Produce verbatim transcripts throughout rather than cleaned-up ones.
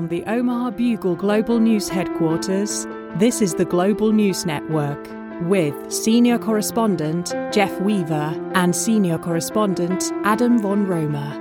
the Omaha Bugle Global News Headquarters, this is the Global News Network with Senior Correspondent Jeff Weaver and Senior Correspondent Adam von Romer.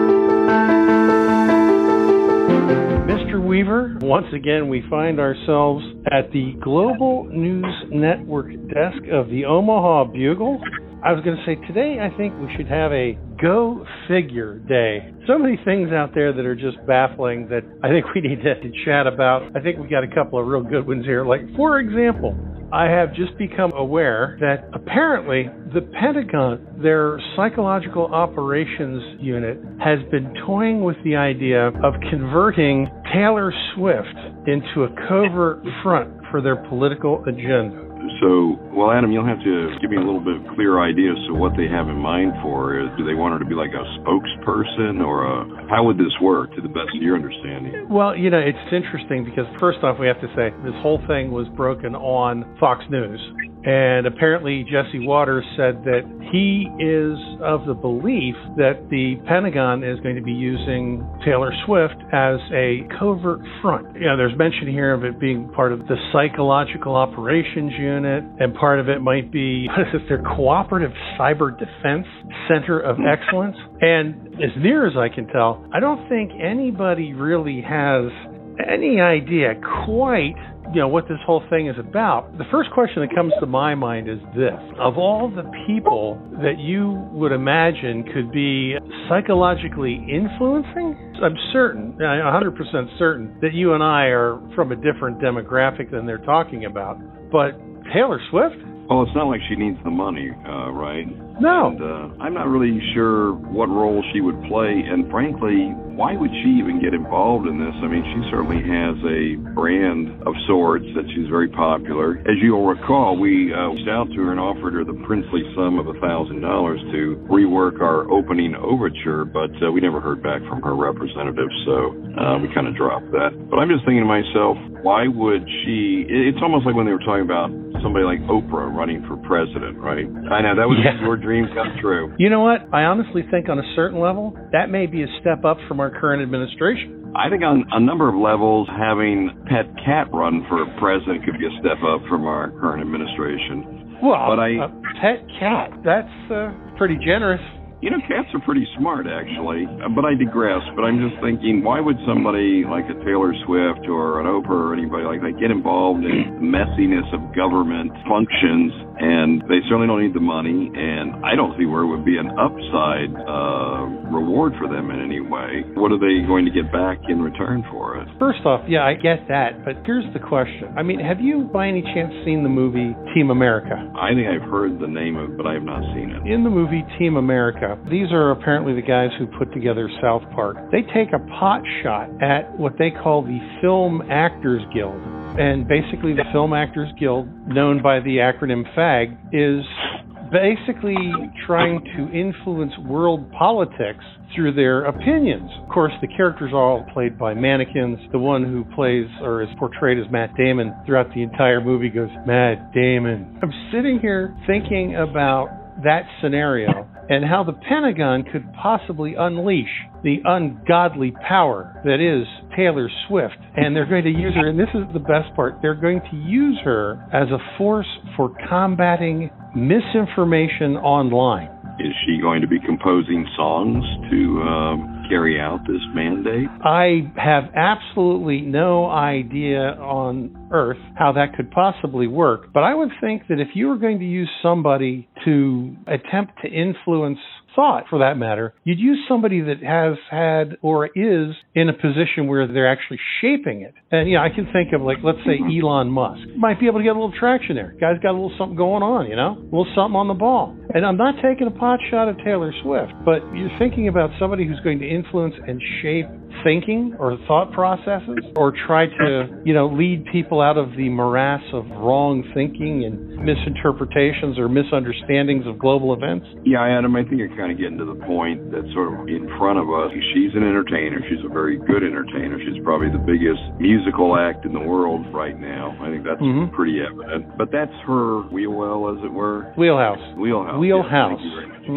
Mister Weaver, once again we find ourselves at the Global News Network desk of the Omaha Bugle. I was going to say, today I think we should have a Go Figure Day. So many things out there that are just baffling that I think we need to, to chat about. I think we got a couple of real good ones here. Like, for example, I have just become aware that apparently the Pentagon, their psychological operations unit, has been toying with the idea of converting Taylor Swift into a covert front for their political agenda. So, well, Adam, you'll have to give me a little bit of clear idea as to what they have in mind for. Do they want her to be like a spokesperson, or a, how would this work, to the best of your understanding? Well, you know, it's interesting because first off, we have to say this whole thing was broken on Fox News. And apparently Jesse Waters said that he is of the belief that the Pentagon is going to be using Taylor Swift as a covert front. You know, there's mention here of it being part of the Psychological Operations Unit, and part of it might be, what is this, their Cooperative Cyber Defense Center of Excellence. And as near as I can tell, I don't think anybody really has any idea quite, you know, what this whole thing is about. The first question that comes to my mind is this. Of all the people that you would imagine could be psychologically influencing, I'm certain, I'm one hundred percent certain, that you and I are from a different demographic than they're talking about. But Taylor Swift? Well, it's not like she needs the money, uh, right? No. And, uh, I'm not really sure what role she would play, and frankly, why would she even get involved in this? I mean, she certainly has a brand of sorts that she's very popular. As you'll recall, we uh, reached out to her and offered her the princely sum of one thousand dollars to rework our opening overture, but uh, we never heard back from her representative, so uh, we kind of dropped that. But I'm just thinking to myself, why would she? It's almost like when they were talking about somebody like Oprah running for president, right? I know, that was yeah. your dream come true. You know what? I honestly think on a certain level, that may be a step up from our current administration. I think on a number of levels, having Pet Cat run for president could be a step up from our current administration. Well, but I, uh, Pet Cat, that's uh, pretty generous. You know, cats are pretty smart, actually, but I digress. But I'm just thinking, why would somebody like a Taylor Swift or an Oprah or anybody like that get involved in the messiness of government functions? And they certainly don't need the money, and I don't see where it would be an upside uh, reward for them in any way. What are they going to get back in return for it? First off, yeah, I get that, but here's the question. I mean, have you by any chance seen the movie Team America? I think I've heard the name of it, but I have not seen it. In the movie Team America, these are apparently the guys who put together South Park. They take a pot shot at what they call the Film Actors Guild. And basically the Film Actors Guild, known by the acronym FAG, is basically trying to influence world politics through their opinions. Of course, the characters are all played by mannequins. The one who plays or is portrayed as Matt Damon throughout the entire movie goes, Matt Damon. I'm sitting here thinking about that scenario and how the Pentagon could possibly unleash the ungodly power that is Taylor Swift. And they're going to use her, and this is the best part, they're going to use her as a force for combating misinformation online. Is she going to be composing songs to um, carry out this mandate? I have absolutely no idea on earth how that could possibly work. But I would think that if you were going to use somebody to attempt to influence thought, for that matter, you'd use somebody that has had or is in a position where they're actually shaping it. And, you know, I can think of, like, let's say Elon Musk. Might be able to get a little traction there. Guy's got a little something going on, you know, a little something on the ball. And I'm not taking a pot shot at Taylor Swift, but you're thinking about somebody who's going to influence and shape thinking or thought processes, or try to, you know, lead people out of the morass of wrong thinking and misinterpretations or misunderstandings of global events. Yeah, Adam, I think you're kind of getting to the point that's sort of in front of us. She's an entertainer. She's a very good entertainer. She's probably the biggest musical act in the world right now. I think that's mm-hmm. pretty evident. But that's her wheelwell, as it were. Wheelhouse. Wheelhouse. Wheelhouse. Yes, thank you very much. Mm-hmm.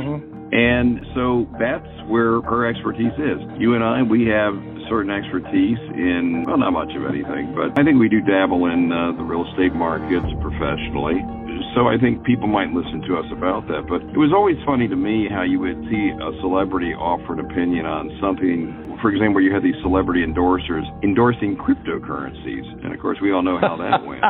And so that's where her expertise is. You and I, we have certain expertise in, well, not much of anything, but I think we do dabble in uh, the real estate markets professionally. So I think people might listen to us about that. But it was always funny to me how you would see a celebrity offer an opinion on something, for example, where you had these celebrity endorsers endorsing cryptocurrencies. And, of course, we all know how that went.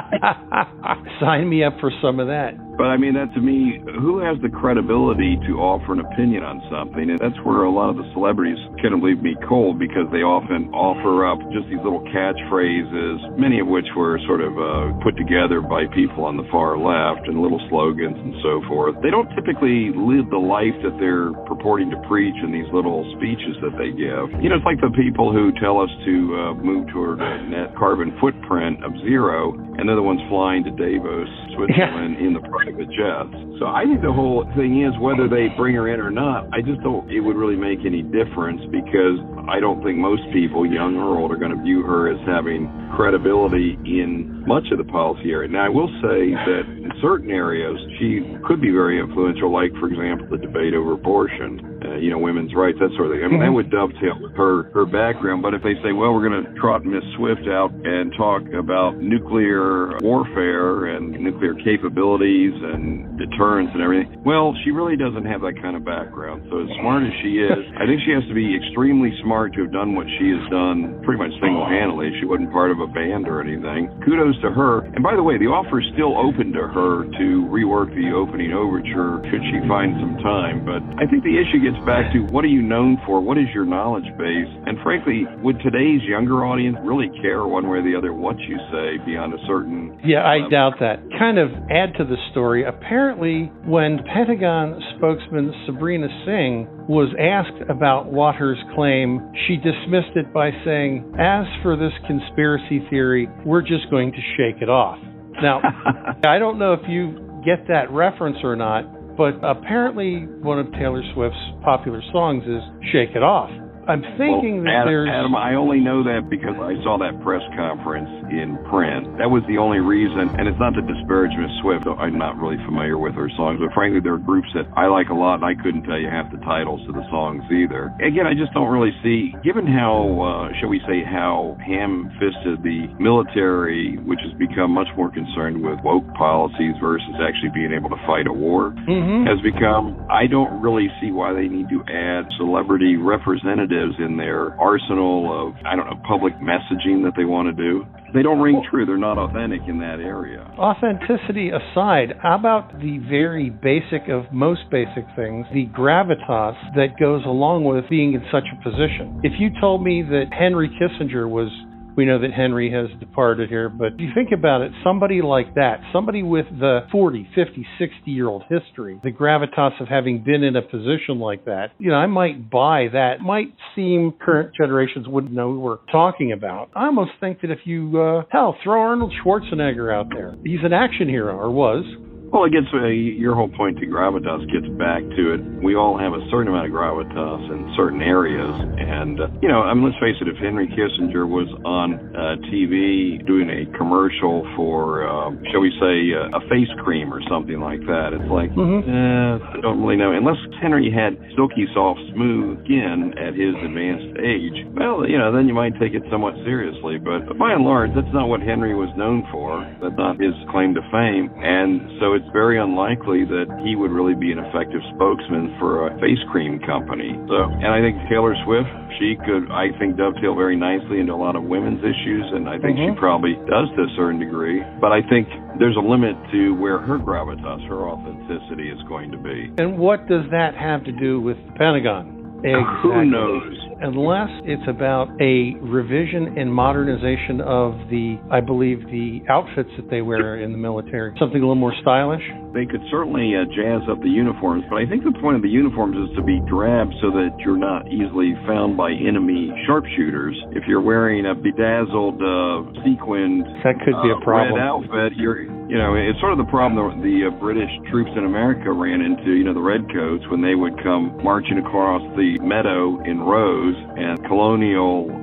Sign me up for some of that. But, I mean, that to me, who has the credibility to offer an opinion on something? And that's where a lot of the celebrities couldn't leave me cold, because they often offer up just these little catchphrases, many of which were sort of uh, put together by people on the far left, and little slogans and so forth. They don't typically live the life that they're purporting to preach in these little speeches that they give. You know, it's like the people who tell us to uh, move toward a net carbon footprint of zero, and they're the ones flying to Davos, Switzerland, yeah. in the private jets. So I think the whole thing is, whether they bring her in or not, I just don't it would really make any difference, because I don't think most people, young or old, are going to view her as having credibility in much of the policy area. Now, I will say that in certain areas, she could be very influential, like, for example, the debate over abortion, uh, you know, women's rights, that sort of thing. I mean, that would dovetail with her, her background. But if they say, well, we're going to trot Miss Swift out and talk about nuclear warfare and nuclear capabilities and deterrence and everything, well, she really doesn't have that kind of background. So as smart as she is, I think she has to be extremely smart to have done what she has done pretty much single-handedly. She wasn't part of a band or anything. Kudos to her. And by the way, the offer is still open to her to rework the opening overture should she find some time. But I think the issue gets back to, what are you known for? What is your knowledge base? And frankly, would today's younger audience really care one way or the other what you say beyond a certain... Yeah, I level? doubt that. Kind of add to the story, apparently when Pentagon spokesman Sabrina Singh was asked about Waters' claim, she dismissed it by saying, as for this conspiracy theory, we're just going to shake it off. Now, I don't know if you get that reference or not, but apparently one of Taylor Swift's popular songs is Shake It Off. I'm thinking well, that Adam, there's... Adam, I only know that because I saw that press conference in print. That was the only reason, and it's not to disparage Miss Swift. I'm not really familiar with her songs, but frankly, there are groups that I like a lot, and I couldn't tell you half the titles to the songs either. Again, I just don't really see, given how, uh, shall we say, how ham-fisted the military, which has become much more concerned with woke policies versus actually being able to fight a war, mm-hmm. has become, I don't really see why they need to add celebrity representatives in their arsenal of, I don't know, public messaging that they want to do. They don't ring true. They're not authentic in that area. Authenticity aside, how about the very basic of most basic things, the gravitas that goes along with being in such a position? If you told me that Henry Kissinger was... We know that Henry has departed here, but if you think about it, somebody like that, somebody with the forty, fifty, sixty-year-old history, the gravitas of having been in a position like that, you know, I might buy that. Might seem current generations wouldn't know what we're talking about. I almost think that if you, uh, hell, throw Arnold Schwarzenegger out there. He's an action hero, or was. Well, it gets uh, your whole point to gravitas gets back to it. We all have a certain amount of gravitas in certain areas. And, uh, you know, I mean, let's face it, if Henry Kissinger was on uh, T V doing a commercial for, uh, shall we say, uh, a face cream or something like that, it's like, mm-hmm. eh, I don't really know. Unless Henry had silky, soft, smooth skin at his advanced age, well, you know, then you might take it somewhat seriously. But by and large, that's not what Henry was known for. That's not his claim to fame. And so it's it's very unlikely that he would really be an effective spokesman for a face cream company. So, and I think Taylor Swift, she could, I think, dovetail very nicely into a lot of women's issues, and I think mm-hmm. she probably does to a certain degree. But I think there's a limit to where her gravitas, her authenticity is going to be. And what does that have to do with the Pentagon? Exactly. Who knows? Unless it's about a revision and modernization of the, I believe, the outfits that they wear in the military. Something a little more stylish? They could certainly uh, jazz up the uniforms, but I think the point of the uniforms is to be drab so that you're not easily found by enemy sharpshooters. If you're wearing a bedazzled, uh, sequined that could be a problem. red outfit, you're, you know, it's sort of the problem the, the uh, British troops in America ran into, you know, the redcoats, when they would come marching across the meadow in rows, and colonial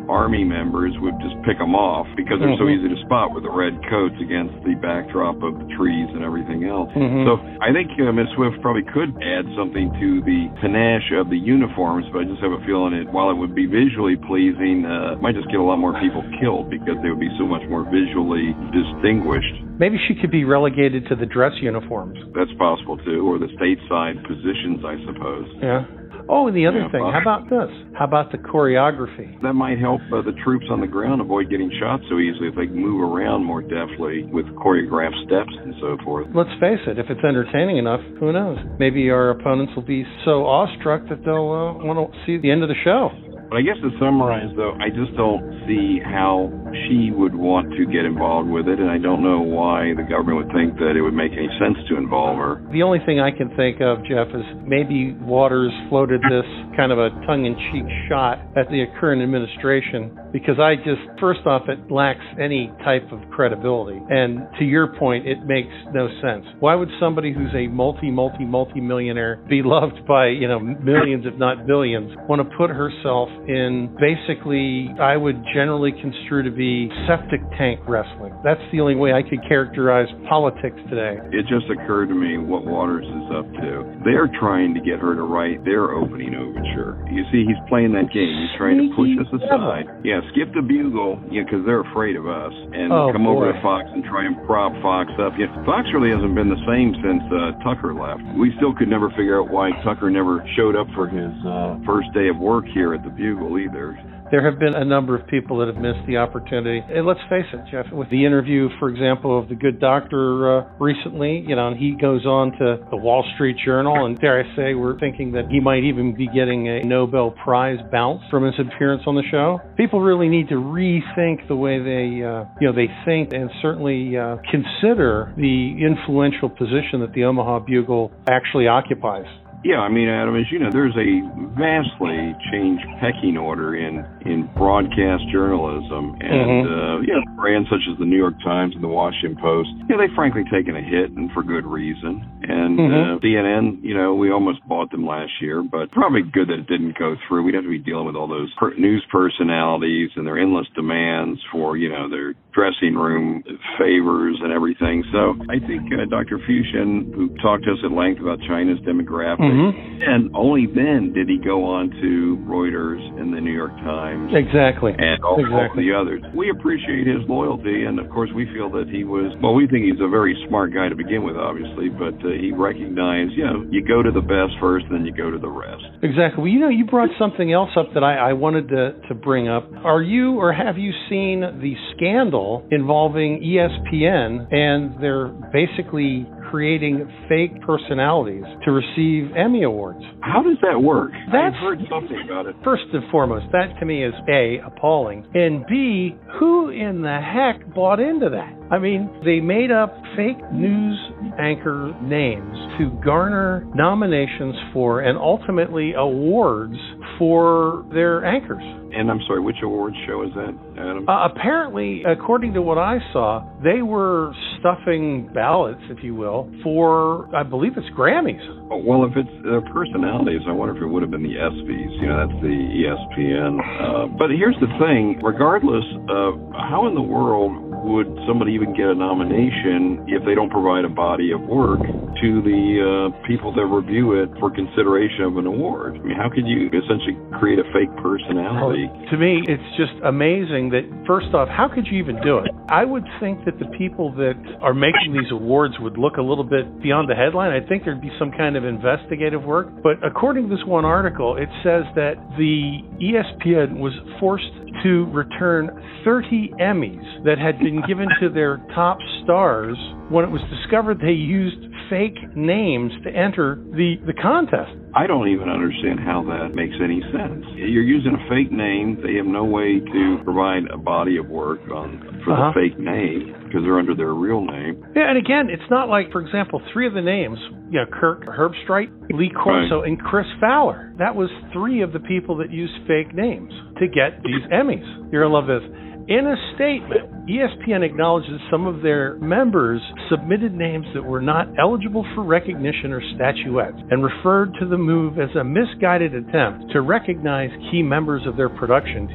Army members would just pick them off because they're mm-hmm. so easy to spot with the red coats against the backdrop of the trees and everything else. Mm-hmm. So I think uh, Miz Swift probably could add something to the panache of the uniforms, but I just have a feeling it, while it would be visually pleasing, uh, it might just get a lot more people killed because they would be so much more visually distinguished. Maybe she could be relegated to the dress uniforms. That's possible, too, or the stateside positions, I suppose. Yeah. Oh, and the other yeah, thing, well, how about this? How about the choreography? That might help uh, the troops on the ground avoid getting shot so easily if they can move around more deftly with choreographed steps and so forth. Let's face it, if it's entertaining enough, who knows? Maybe our opponents will be so awestruck that they'll uh, want to see the end of the show. But I guess to summarize, though, I just don't see how she would want to get involved with it, and I don't know why the government would think that it would make any sense to involve her. The only thing I can think of, Jeff, is maybe Waters floated this kind of a tongue-in-cheek shot at the current administration, because I just, first off, it lacks any type of credibility. And to your point, it makes no sense. Why would somebody who's a multi, multi, multi-millionaire, beloved by, you know, millions, if not billions, want to put herself in basically, I would generally construe to be septic tank wrestling? That's the only way I could characterize politics today. It just occurred to me what Waters is up to. They're trying to get her to write their opening overture. You see, he's playing that game. He's trying to push us aside. Yeah, skip the bugle, you know, because they're afraid of us, and oh, come boy. over to Fox and try and prop Fox up. Yeah, Fox really hasn't been the same since uh, Tucker left. We still could never figure out why Tucker never showed up for his uh, first day of work here at the Bugle either. There have been a number of people that have missed the opportunity. And let's face it, Jeff, with the interview, for example, of the good doctor uh, recently, you know, and he goes on to the Wall Street Journal, and dare I say, we're thinking that he might even be getting a Nobel Prize bounce from his appearance on the show. People really need to rethink the way they, uh, you know, they think, and certainly uh, consider the influential position that the Omaha Bugle actually occupies. Yeah, I mean, Adam, as you know, there's a vastly changed pecking order in, in broadcast journalism. And, mm-hmm. uh, you know, brands such as the New York Times and the Washington Post, you know, they've frankly taken a hit, and for good reason. And mm-hmm. uh, C N N, you know, we almost bought them last year, but probably good that it didn't go through. We'd have to be dealing with all those per- news personalities and their endless demands for, you know, their dressing room favors and everything. So I think uh, Doctor Fuchsian, who talked to us at length about China's demographics, mm-hmm. and only then did he go on to Reuters and the New York Times. Exactly. And all, exactly. all the others. We appreciate his loyalty, and of course we feel that he was, well, we think he's a very smart guy to begin with, obviously, but uh, he recognized, you know, you go to the best first, and then you go to the rest. Exactly. Well, you know, you brought something else up that I, I wanted to, to bring up. Are you, or have you seen the scandal involving E S P N, and they're basically creating fake personalities to receive Emmy Awards? How does that work? That's, I've heard something about it. First and foremost, that to me is A, appalling, and B, who in the heck bought into that? I mean, they made up fake news anchor names to garner nominations for and ultimately awards for their anchors. And I'm sorry, which awards show is that, Adam? Uh, apparently, according to what I saw, they were stuffing ballots, if you will, for, I believe it's Grammys. Oh, well, if it's their personalities, I wonder if it would have been the ESPYs. You know, that's the E S P N. Uh, but here's the thing. Regardless of how in the world would somebody even get a nomination if they don't provide a body of work to the uh, people that review it for consideration of an award? I mean, how could you essentially create a fake personality? To me, it's just amazing that, first off, how could you even do it? I would think that the people that are making these awards would look a little bit beyond the headline. I think there'd be some kind of investigative work. But according to this one article, it says that the E S P N was forced to return thirty Emmys that had been given to their top stars when it was discovered they used fake names to enter the, the contest. I don't even understand how that makes any sense. You're using a fake name. They have no way to provide a body of work on for uh-huh. the fake name because they're under their real name. Yeah, and again, it's not like, for example, three of the names, you know, Kirk Herbstreit, Lee Corso, right. and Chris Fowler. That was three of the people that used fake names to get these Emmys. You're going to love this. In a statement, E S P N acknowledges some of their members submitted names that were not eligible for recognition or statuettes and referred to the move as a misguided attempt to recognize key members of their production team.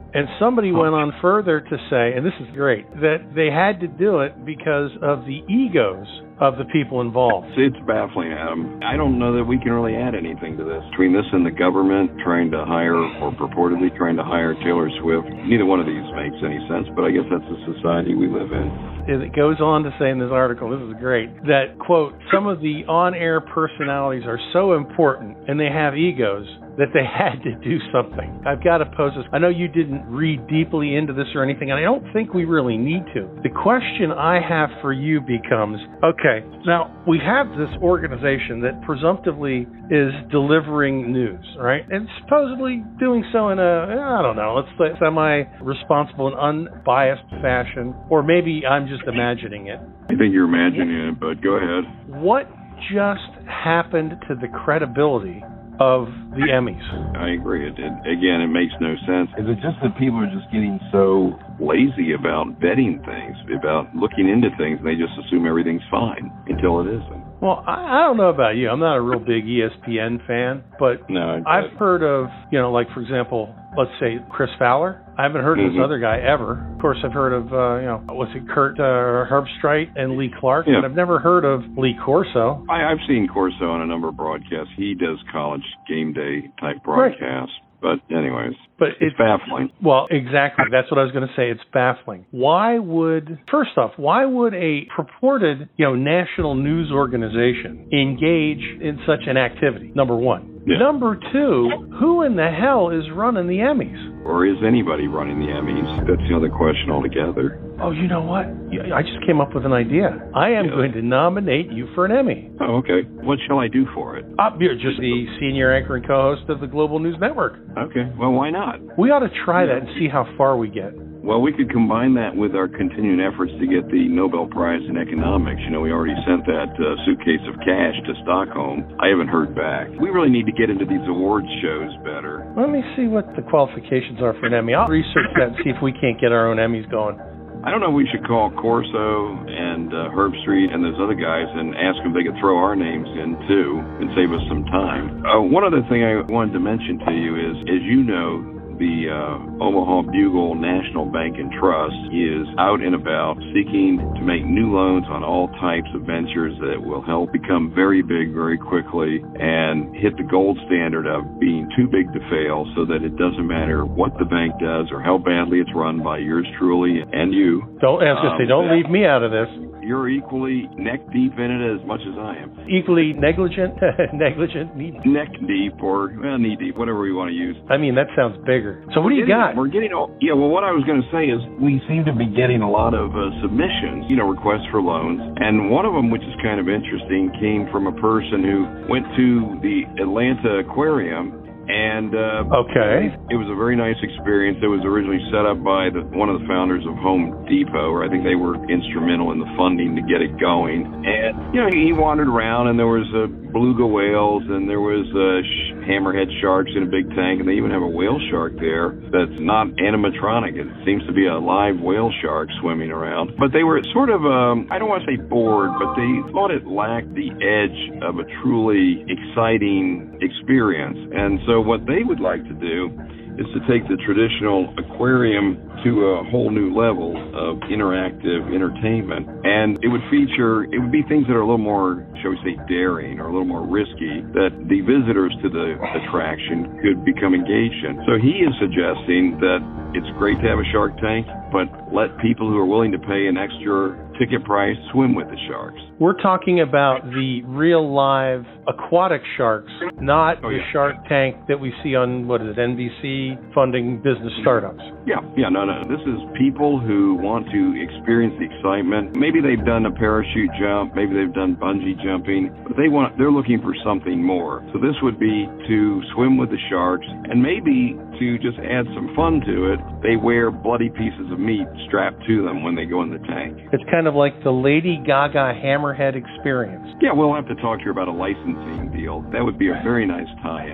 And somebody went on further to say, and this is great, that they had to do it because of the egos of the people involved. It's baffling, Adam. I don't know that we can really add anything to this. Between this and the government trying to hire, or purportedly trying to hire Taylor Swift, neither one of these makes any sense, but I guess that's the society we live in. It goes on to say in this article, this is great, that, quote, some of the on-air personalities are so important and they have egos that they had to do something. I've got to pose this. I know you didn't read deeply into this or anything, and I don't think we really need to. The question I have for you becomes, okay, now we have this organization that presumptively is delivering news, right? And supposedly doing so in a, I don't know, let's say semi-responsible and unbiased fashion, or maybe I'm just imagining it. I think you're imagining it, but go ahead. What just happened to the credibility of the Emmys? I agree. It, it, again, it makes no sense. Is it just that people are just getting so lazy about vetting things, about looking into things, and they just assume everything's fine until it isn't? Well, I, I don't know about you. I'm not a real big E S P N fan, but no, I've heard of, you know, like, for example, let's say Chris Fowler. I haven't heard of mm-hmm. this other guy ever. Of course, I've heard of, uh, you know, what's it, Kurt uh, Herbstreit and Lee Clark, yeah. but I've never heard of Lee Corso. I, I've seen Corso on a number of broadcasts. He does college game day type broadcasts. Right. But anyways, but it's, it's baffling. Well, exactly. That's what I was going to say. It's baffling. Why would, first off, why would a purported, you know, national news organization engage in such an activity? Number one. Yeah. Number two, who in the hell is running the Emmys? Or is anybody running the Emmys? That's the other question altogether. Oh, you know what? I just came up with an idea. I am yeah. going to nominate you for an Emmy. Oh, okay. What shall I do for it? Uh, you're just the senior anchor and co-host of the Global News Network. Okay. Well, why not? We ought to try that and see how far we get. Well, we could combine that with our continuing efforts to get the Nobel Prize in Economics. You know, we already sent that uh, suitcase of cash to Stockholm. I haven't heard back. We really need to get into these awards shows better. Let me see what the qualifications are for an Emmy. I'll research that and see if we can't get our own Emmys going. I don't know if we should call Corso and uh, Herbstreit and those other guys and ask them if they could throw our names in, too, and save us some time. Uh, one other thing I wanted to mention to you is, as you know, the uh, Omaha Bugle National Bank and Trust is out and about seeking to make new loans on all types of ventures that will help become very big very quickly and hit the gold standard of being too big to fail, so that it doesn't matter what the bank does or how badly it's run by yours truly and you. Don't, I was going to say, don't leave me out of this. You're equally neck deep in it as much as I am. Equally negligent, negligent, knee deep. Neck deep or well, knee deep, whatever we want to use. I mean, that sounds bigger. So what do you got? We're getting, all, yeah, well, what I was going to say is we seem to be getting a lot of uh, submissions, you know, requests for loans. And one of them, which is kind of interesting, came from a person who went to the Atlanta Aquarium. And uh, okay, it was a very nice experience. It was originally set up by the, one of the founders of Home Depot, or I think they were instrumental in the funding to get it going. And you know, he, he wandered around, and there was uh, beluga whales, and there was uh, sh- hammerhead sharks in a big tank, and they even have a whale shark there that's not animatronic. It seems to be a live whale shark swimming around. But they were sort of, um, I don't want to say bored, but they thought it lacked the edge of a truly exciting experience. And so what they would like to do is to take the traditional aquarium to a whole new level of interactive entertainment. And it would feature, it would be things that are a little more, shall we say, daring or a little more risky, that the visitors to the attraction could become engaged in. So he is suggesting that it's great to have a shark tank, but let people who are willing to pay an extra ticket price swim with the sharks. We're talking about the real live aquatic sharks, not oh, yeah. the Shark Tank that we see on, what is it, N B C funding business startups. Yeah, yeah, no, no. This is people who want to experience the excitement. Maybe they've done a parachute jump, maybe they've done bungee jumping, but they want, they're looking for something more. So this would be to swim with the sharks, and maybe to just add some fun to it, they wear bloody pieces of meat strapped to them when they go in the tank. It's kind of like the Lady Gaga Hammerhead experience. Yeah, we'll have to talk to you about a licensing deal. That would be a very nice tie-in.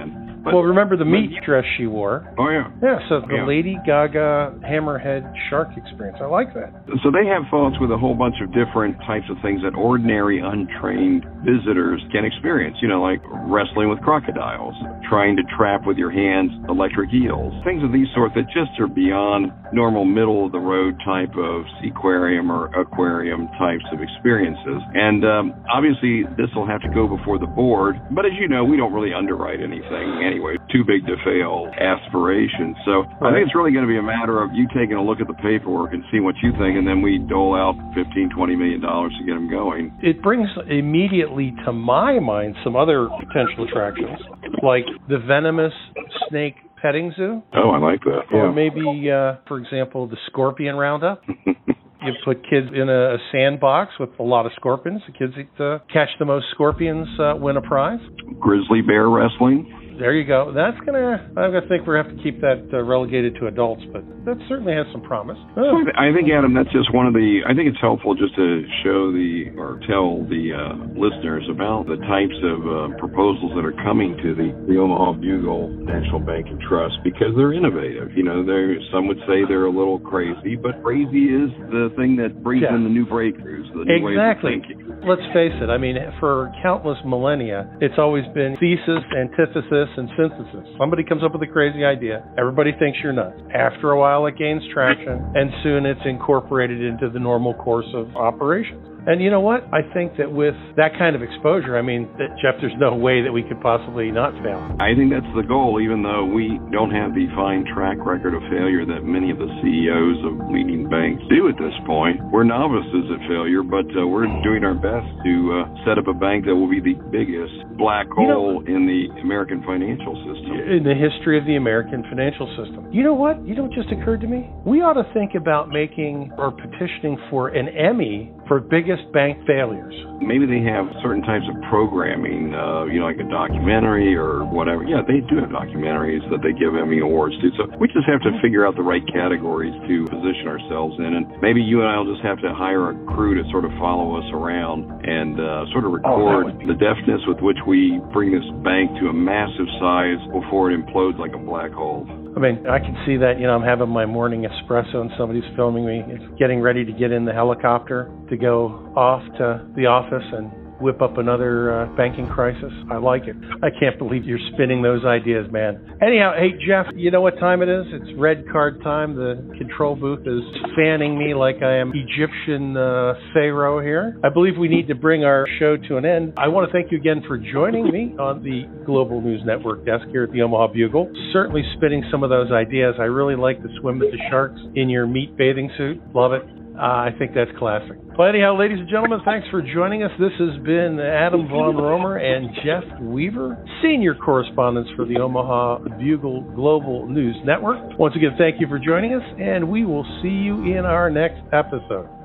But, well, remember the meat but, dress she wore? Oh, yeah. Yeah, so the yeah. Lady Gaga hammerhead shark experience. I like that. So they have thoughts with a whole bunch of different types of things that ordinary, untrained visitors can experience, you know, like wrestling with crocodiles, trying to trap with your hands electric eels, things of these sorts that just are beyond normal middle-of-the-road type of aquarium or aquarium types of experiences. And um, obviously, this will have to go before the board, but as you know, we don't really underwrite anything anyway. Too big to fail aspirations. So right. I think it's really going to be a matter of you taking a look at the paperwork and see what you think, and then we dole out fifteen, twenty million dollars to get them going. It brings immediately to my mind some other potential attractions, like the venomous snake petting zoo. Oh, I like that. Or yeah. maybe, uh, for example, the scorpion roundup. You put kids in a, a sandbox with a lot of scorpions. The kids that uh, catch the most scorpions uh, win a prize. Grizzly bear wrestling. There you go. That's gonna. I'm gonna think we're gonna have to keep that uh, relegated to adults, but that certainly has some promise. Oh. I think, Adam, that's just one of the. I think it's helpful just to show the or tell the uh, listeners about the types of uh, proposals that are coming to the, the Omaha Bugle National Bank and Trust, because they're innovative. You know, they're some would say they're a little crazy, but crazy is the thing that brings yeah. in the new breakthroughs, the new exactly. ways of thinking. Let's face it. I mean, for countless millennia, it's always been thesis, antithesis, and synthesis. Somebody comes up with a crazy idea. Everybody thinks you're nuts. After a while, it gains traction, and soon it's incorporated into the normal course of operations. And you know what? I think that with that kind of exposure, I mean, that, Jeff, there's no way that we could possibly not fail. I think that's the goal, even though we don't have the fine track record of failure that many of the C E Os of leading banks do at this point. We're novices at failure, but uh, we're doing our best to uh, set up a bank that will be the biggest black hole you know, in the American financial system. In the history of the American financial system. You know what? You know what just occurred to me? We ought to think about making or petitioning for an Emmy for biggest bank failures. Maybe they have certain types of programming, uh, you know, like a documentary or whatever. Yeah, they do have documentaries that they give Emmy Awards to. So we just have to figure out the right categories to position ourselves in. And maybe you and I will just have to hire a crew to sort of follow us around and uh, sort of record oh, the deftness with which we bring this bank to a massive size before it implodes like a black hole. I mean, I can see that, you know, I'm having my morning espresso and somebody's filming me. It's getting ready to get in the helicopter to go off to the office and whip up another uh, banking crisis. I like it. I can't believe you're spinning those ideas, man. Anyhow, hey, Jeff, you know what time it is? It's red card time. The control booth is fanning me like I am Egyptian uh, pharaoh here. I believe we need to bring our show to an end. I want to thank you again for joining me on the Global News Network desk here at the Omaha Bugle. Certainly spinning some of those ideas. I really like the swim with the sharks in your meat bathing suit. Love it. Uh, I think that's classic. Well, anyhow, ladies and gentlemen, thanks for joining us. This has been Adam Von Romer and Jeff Weaver, senior correspondents for the Omaha Bugle Global News Network. Once again, thank you for joining us, and we will see you in our next episode.